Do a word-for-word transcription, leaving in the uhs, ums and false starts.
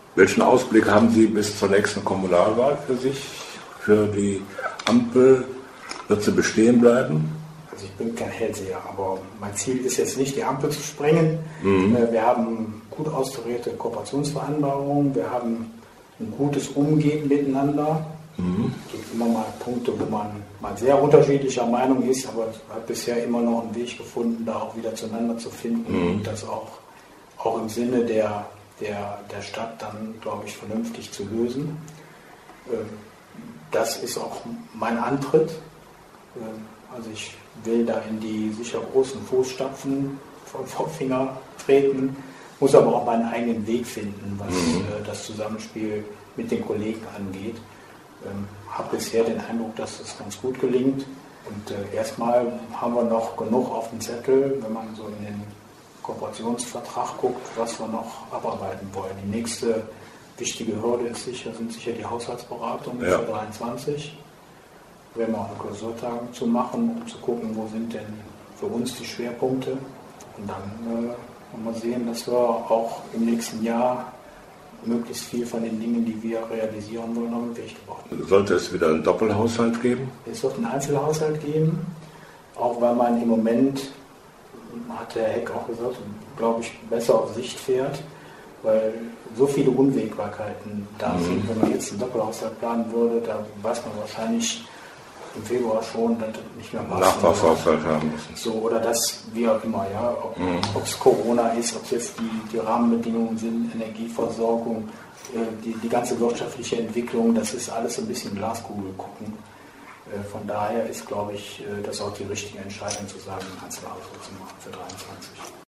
Welchen Ausblick haben Sie bis zur nächsten Kommunalwahl für sich, für die Ampel? Wird sie bestehen bleiben? Also ich bin kein Hellseher, aber mein Ziel ist jetzt nicht, die Ampel zu sprengen. Mhm. Wir haben gut austarierte Kooperationsvereinbarungen, wir haben ein gutes Umgehen miteinander. Mhm. Es gibt immer mal Punkte, wo man mal sehr unterschiedlicher Meinung ist, aber es hat bisher immer noch einen Weg gefunden, da auch wieder zueinander zu finden Mhm. und das auch, auch im Sinne der, der, der Stadt dann, glaube ich, vernünftig zu lösen. Das ist auch mein Antritt. Also ich will da in die sicher großen Fußstapfen von Pfopfinger treten, muss aber auch meinen eigenen Weg finden, was mhm. das Zusammenspiel mit den Kollegen angeht. Ähm, habe bisher den Eindruck, dass das ganz gut gelingt. Und äh, erstmal haben wir noch genug auf dem Zettel, wenn man so in den Kooperationsvertrag guckt, was wir noch abarbeiten wollen. Die nächste wichtige Hürde ist sicher, sind sicher die Haushaltsberatungen ja. für dreiundzwanzig. Da werden wir auch eine Klausurtagung zu machen, um zu gucken, wo sind denn für uns die Schwerpunkte. Und dann äh, wollen wir sehen, dass wir auch im nächsten Jahr möglichst viel von den Dingen, die wir realisieren wollen, auf den Weg gebracht werden. Sollte es wieder einen Doppelhaushalt geben? Es wird einen Einzelhaushalt geben, auch weil man im Moment, hat der Heck auch gesagt, glaube ich, besser auf Sicht fährt, weil so viele Unwägbarkeiten da mhm. sind. Wenn man jetzt einen Doppelhaushalt planen würde, da weiß man wahrscheinlich im Februar schon, dass das nicht mehr passt. Nachtragshaushalt haben müssen. So, oder das, wie auch immer, ja. Ob es mhm. Corona ist, ob es jetzt die, die Rahmenbedingungen sind, Energieversorgung, äh, die, die ganze wirtschaftliche Entwicklung, das ist alles ein bisschen Glaskugel gucken. Äh, von daher ist, glaube ich, äh, das auch die richtige Entscheidung zu sagen, einen Einzelhaushalt zu machen für dreiundzwanzig.